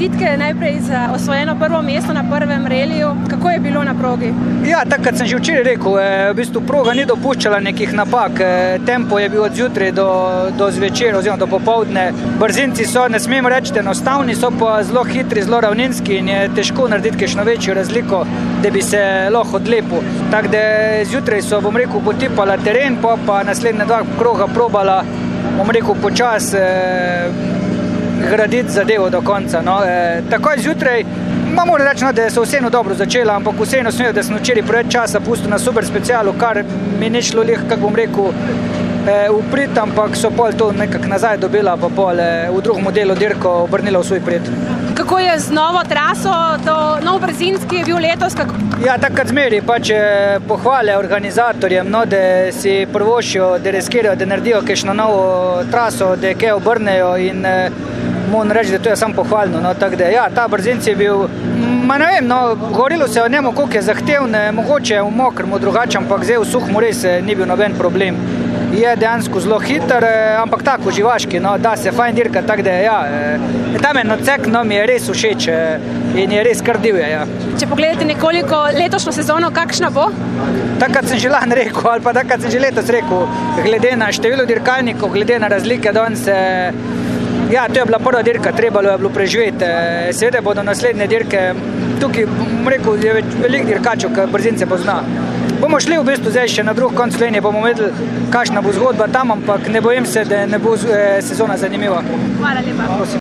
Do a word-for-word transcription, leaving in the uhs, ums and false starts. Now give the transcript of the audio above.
čestitke najprej za osvojeno prvo mesto na prvem reliju. Kako je bilo na progi? Ja, takrat sem že včeraj rekel, v bistvu proga ni dopuščala nekih napak. Tempo je bil od zjutraj do, do zvečer oziroma do popoldne. Brzinci so, ne smemo reči, enostavni, so pa zelo hitri, zelo ravninski in je težko narediti kakšno večjo razliko, da bi se lahko odlepil. Tako da zjutraj so, bom rekel, potipala teren, pa pa naslednja dva kroga probala, bom rekel, počas eh, graditi zadevo do konca. No. E, takoj zjutraj, ma moram reči, no, da so vseeno dobro začela, ampak vseeno smejo, da sem včeraj preveč časa pustil na super specialu, kar mi ni šlo lih, kako bom rekel, e, uprit, ampak so pol to nekako nazaj dobila, pa pol e, v drugem delu dirko obrnila v svoj prid. Kako je z novo traso, to nov Brzinski je bil letos? Kako? Ja, takrat zmeri, pač pohvale organizatorjem, no, da si prvošijo, da riskirajo, da naredijo kakšno novo traso, da kaj obrnejo in eh, moram reči, da to je samo pohvalno. No, tako da, ja, ta Brzinci je bil, ma ne vem, no, govorilo se o njemu, koliko je zahtevne, mogoče v mokrmu drugače, ampak zdaj v suhmu res ni bil noben problem. Je dejansko zelo hiter, ampak tako živaški, no, da se fajn dirka, tako da ja, tam en odsek, no, mi je res všeč in je res kar divje, ja. Če pogledate nekoliko letošnjo sezono, kakšna bo? Takrat sem že lani rekel, ali pa takrat sem že letos rekel, glede na število dirkalnikov, glede na razlike danes, ja, to je bila prva dirka, trebalo je bilo preživeti, seveda bodo naslednje dirke, tukaj, bom rekel, je veliko dirkačev, ki Brzince pozna. Bomo šli v bistvu zdaj še na drug konc Slovenije, bomo vedeli, kakšna bo zgodba tam, ampak ne bojim se, da ne bo sezona zanimiva. Hvala lepa.